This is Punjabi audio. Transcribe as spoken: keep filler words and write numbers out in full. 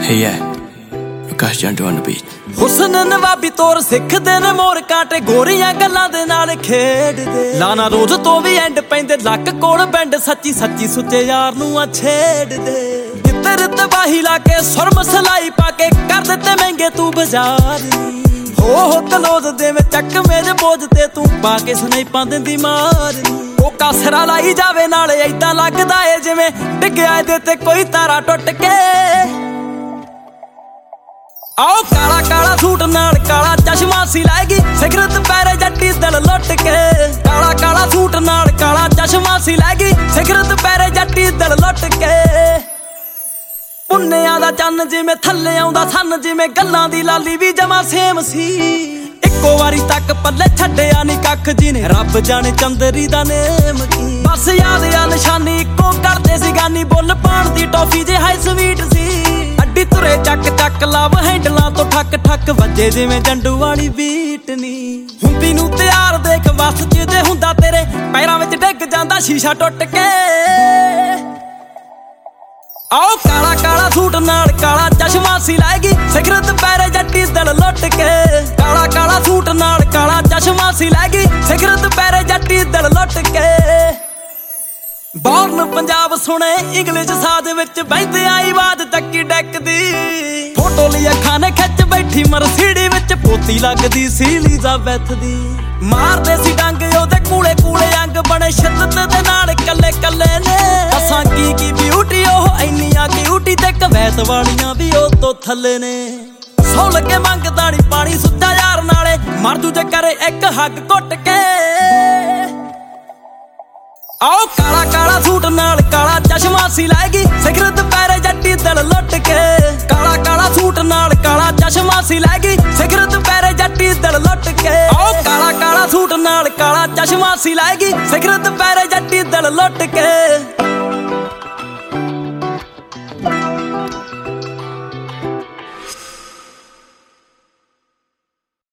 Hey yeah, Akash Jandu on the beat. ਹੁਸਨ ਨਵਾਬੀ ਤੋਰ ਸਿੱਖਦੇ ਨੇ ਮੋਰ ਕਾਂਟੇ ਗੋਰੀਆਂ ਗੱਲਾਂ ਦੇ ਨਾਲ ਖੇਡਦੇ ਲਾਣਾ ਰੋਜ਼ ਤੋਂ ਵੀ ਐਂਡ ਪੈਂਦੇ ਲੱਕ ਕੋਲ ਬੈਂਡ ਸੱਚੀ ਸੱਚੀ ਸੁੱਚੇ ਯਾਰ ਨੂੰ ਆ ਛੇੜਦੇ ਕਿੱਧਰ ਤਬਾਹੀ ਲਾ ਕੇ ਸੁਰ ਮਸਲਾਈ ਪਾ ਕੇ ਕਰ ਦਿੱਤੇ ਮਹਿੰਗੇ ਤੂੰ ਬਾਜ਼ਾਰ ਹੋ ਹੋ ਕਲੋਜ਼ ਦੇਵੇਂ ਚੱਕ ਮੇਰੇ ਬੋਝ ਤੇ ਤੂੰ ਪਾ ਕੇ ਸਨੈਪਾਂ ਦਿੰਦੀ ਮਾਰ ਉਹ ਕਾਸਰਾ ਲਾਈ ਜਾਵੇ ਨਾਲ ਏਦਾਂ ਲੱਗਦਾ ਏ ਜਿਵੇਂ ਡਿੱਗਿਆ ਇਹਦੇ ਤੇ ਕੋਈ ਤਾਰਾ ਟੁੱਟ ਕੇ ਆਓ ਕਾਲਾ ਕਾਲਾ ਸੂਟ ਨਾਲ ਕਾਲਾ ਚਸ਼ਮਾ ਸੀ ਲਾਏਗੀ ਸਿਗਰਟ ਪੈਰੇ ਜੱਟੀ ਦਿਲ ਲੁੱਟ ਕੇ ਕਾਲਾ ਕਾਲਾ ਸੂਟ ਨਾਲ ਕਾਲਾ ਚਸ਼ਮਾ ਸੀ ਲਾਏਗੀ ਸਿਗਰਟ ਪੈਰੇ ਜੱਟੀ ਦਿਲ ਲੁੱਟ ਕੇ ਪੁੰਨਿਆਂ ਦਾ ਚੰਨ ਜਿਵੇਂ ਥੱਲੇ ਆਉਂਦਾ ਸੰਨ ਜਿਵੇਂ ਗੱਲਾਂ ਦੀ ਲਾਲੀ ਵੀ ਜਮਾ ਸੇਮ ਸੀ ਇੱਕੋ ਵਾਰੀ ਤੱਕ ਪੱਲੇ ਛੱਡਿਆ ਨੀ ਕੱਖ ਜਿਹਨੇ ਰੱਬ ਜਾਣੇ ਚੰਦਰੀ ਦਾ ਨੇਮ ਕੀ ਬਸ ਯਾਦ ਆ ਨਿਸ਼ਾਨੀ ਇੱਕੋ ਕਰਦੇ ਸੀ ਗਾਨੀ ਬੁੱਲ ਪਾਣ ਦੀ ਟੌਫੀ ਜੇ ਹਾਈ ਸਵੀਟ ਸੀ ਅੱਡੀ ਤੁਰੇ ਚੱਕ ਚੱਕ ਲਵ ਹੈਂਡਲਾਂ ਤੋਂ ਠੱਕ ਠੱਕ ਵੱਜੇ ਜਿਵੇਂ ਜੰਡੂ ਵਾਲੀ ਬੀਟ ਨੀ ਹੁੰਦੀ ਨੂੰ ਤਿਆਰ ਦੇਖ ਵਸ ਚ ਜੇ ਹੁੰਦਾ ਤੇਰੇ ਪੈਰਾਂ ਵਿੱਚ ਡਿੱਗ ਜਾਂਦਾ ਸ਼ੀਸ਼ਾ ਟੁੱਟ ਕੇ ਆਓ ਕਾਲਾ ਕਾਲਾ ਸੂਟ ਨਾਲ ਕਾਲਾ ਚਸ਼ਮਾ ਸੀ ਲਾਏਗੀ ਸਿਗਰਟ ਪੈਰੇ ਜੱਟੀ ਦਿਲ ਲੁੱਟ ਕੇ ਕਾਲਾ ਕਾਲਾ ਸੂਟ ਨਾਲ ਕਾਲਾ ਚਸ਼ਮਾ ਸੀ ਲਾਏਗੀ ਸਿਗਰਟ ਪੈਰੇ ਜੱਟੀ ਦਿਲ ਲੁੱਟ ਕੇ ਬੌਰਨ ਪੰਜਾਬ ਸੁਣੇ ਇੰਗਲਿਸ਼ ਸਾਜ਼ ਵਿੱਚ ਬਹਿੰਦੇ ਆਈ ਆਵਾਜ਼ ਤੱਕੀ ਡੈਕਦੀ ਫੋਟੋ ਲਈ ਅੱਖਾਂ ਨੇ ਖਿੱਚ ਬੈਠੀ ਮਰਸੀਡੀ ਵਿੱਚ ਪੋਤੀ ਲੱਗਦੀ ਸੀ ਐਲਿਜ਼ਾਬੈਥ ਦੀ ਮਾਰਦੇ ਸੀ ਡੰਗ ਉਹਦੇ ਕੂਲੇ ਕੂਲੇ ਅੰਗ ਬਣੇ ਸ਼ਿੱਦਤ ਦੇ ਨਾਲ ਕੱਲੇ ਕੱਲੇ ਨੇ ਅਸਾਂ ਕੀ ਕੀ ਬਿਊਟੀ ਉਹ ਇੰਨੀਆਂ ਕਿਊਟੀ ਤੇ ਕਵੈਤ ਵਾਲੀਆਂ ਵੀ ਉਹ ਤੋਂ ਥੱਲੇ ਨੇ ਸੌ ਲੱਗੇ ਮੰਗਦਾ ਨੀ ਪਾਣੀ ਸੁੱਚਾ ਯਾਰ ਨਾਲੇ ਮਰ ਜੂ ਜੇ ਕਰੇ ਇੱਕ ਹੱਗ ਘੁੱਟ ਕੇ ਆਓ ਕਾਲਾ ਕਾਲਾ ਸੂਟ ਨਾਲ ਕਾਲਾ ਚਸ਼ਮਾ ਸੀ ਲਾਏਗੀ ਸਿਗਰਟ ਪੈਰੇ ਜੱਟੀ ਦਿਲ ਲੁੱਟ ਕੇ ਕਾਲਾ ਕਾਲਾ ਸੂਟ ਨਾਲ ਕਾਲਾ ਚਸ਼ਮਾ ਸੀ ਲਾਏਗੀ ਸਿਗਰਟ ਪੈਰੇ ਜੱਟੀ ਦਿਲ ਲੁੱਟ ਕੇ ਆਓ ਕਾਲਾ ਕਾਲਾ ਸੂਟ ਨਾਲ ਕਾਲਾ ਚਸ਼ਮਾ ਸੀ ਲਾਏਗੀ ਸਿਗਰਟ ਪੈਰੇ ਜੱਟੀ ਦਿਲ ਲੁੱਟ ਕੇ